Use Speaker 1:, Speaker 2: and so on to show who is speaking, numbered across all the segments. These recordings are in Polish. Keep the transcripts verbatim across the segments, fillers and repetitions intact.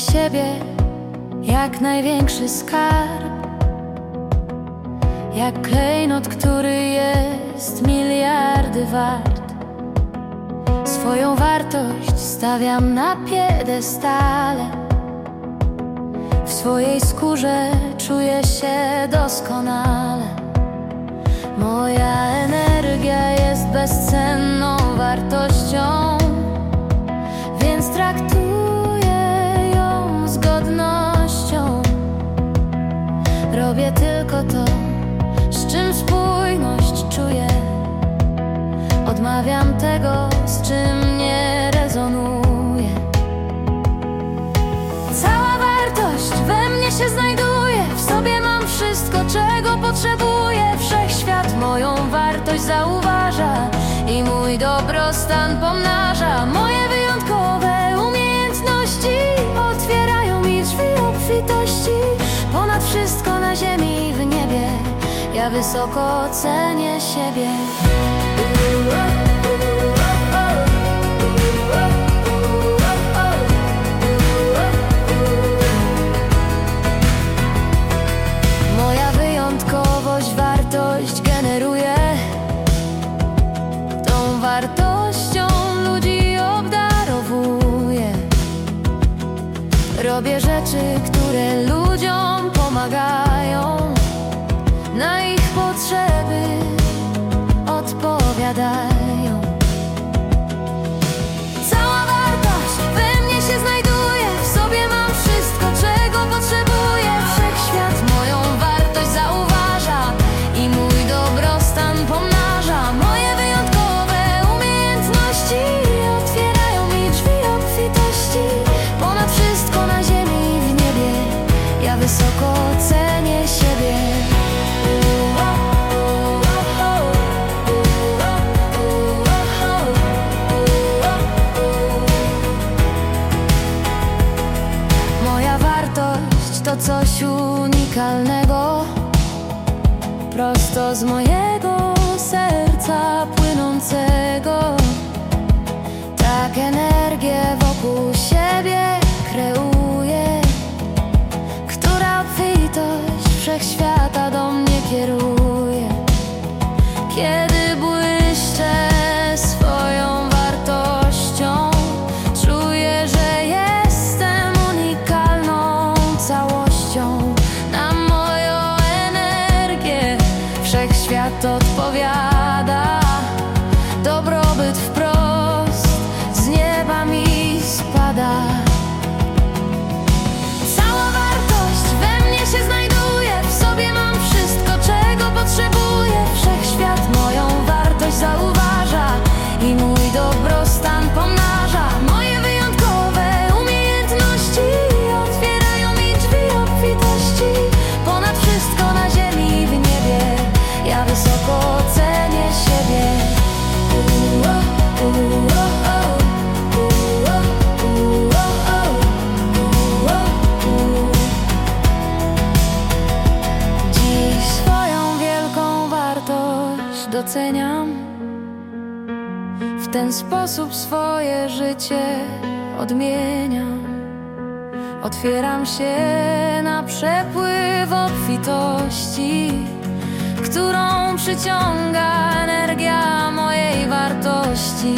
Speaker 1: siebie jak największy skarb, jak klejnot, który jest miliardy wart. Swoją wartość stawiam na piedestale. W swojej skórze czuję się doskonale. Moja energia jest bezcenną wartością, więc traktuję ją z godnością. Robię tylko to, z czym spójność czuję. Odmawiam tego, z czym nie rezonuje. Cała wartość we mnie się znajduje. W sobie mam wszystko, czego potrzebuję. Wszechświat moją wartość zauważa i mój dobrostan pomnaża. Moje wyjątkowe umiejętności otwierają mi drzwi obfitości. Ponad wszystko na ziemi i w niebie ja wysoko cenię siebie. Moja wyjątkowość wartość generuje. Tą wartością ludzi obdarowuję. Robię rzeczy, które ludziom pomagają. Na ich potrzeby odpowiadają. Cała wartość we mnie się znajduje. W sobie mam wszystko, czego potrzebuję. Wszechświat moją wartość zauważa i mój dobrostan pomnaża. Moje wyjątkowe umiejętności otwierają mi drzwi obfitości. Ponad wszystko na ziemi i w niebie ja wysoko cenię siebie. To coś unikalnego, prosto z mojego serca płynącego. Tak energię wokół siebie kreuję, która obfitość wszechświata do mnie kieruje. Kiedy błyszczę swoją wartością, czuję, że jestem unikalną całością. Na moją energię wszechświat odpowiada. Dobrobyt wprost z nieba mi spada. Cała wartość we mnie się znajduje. W sobie mam wszystko, czego potrzebuję. Wszechświat moją wartość zauważa i mój dobrostan pomnaża. Moje wyjątkowe umiejętności otwierają mi drzwi obfitości. Ponad wszystko na ziemi i w niebie ja wysoko cenię siebie. Dziś swoją wielką wartość doceniam. W ten sposób swoje życie odmieniam. Otwieram się na przepływ obfitości, którą przyciąga energia mojej wartości.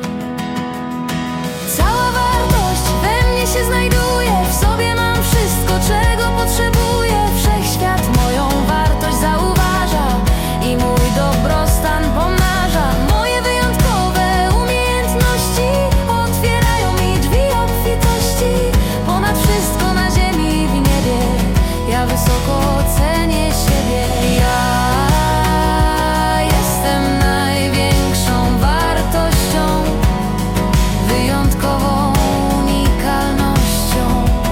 Speaker 1: Cała wartość we mnie się znajduje. W sobie mam wszystko, czego potrzebuję. Wszechświat moją wartość zauważa i mój dobrostan pomnaża. Moje wyjątkowe umiejętności otwierają mi drzwi obfitości. Ponad wszystko na ziemi i w niebie ja wysoko cenię siebie. Ja jestem największą wartością, wyjątkową unikalnością.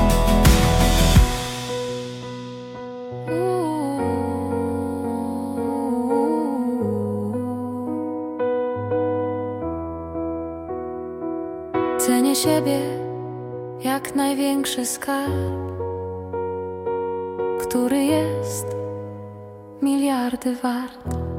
Speaker 1: Cenię siebie jak największy skarb, który jest miliardy wart.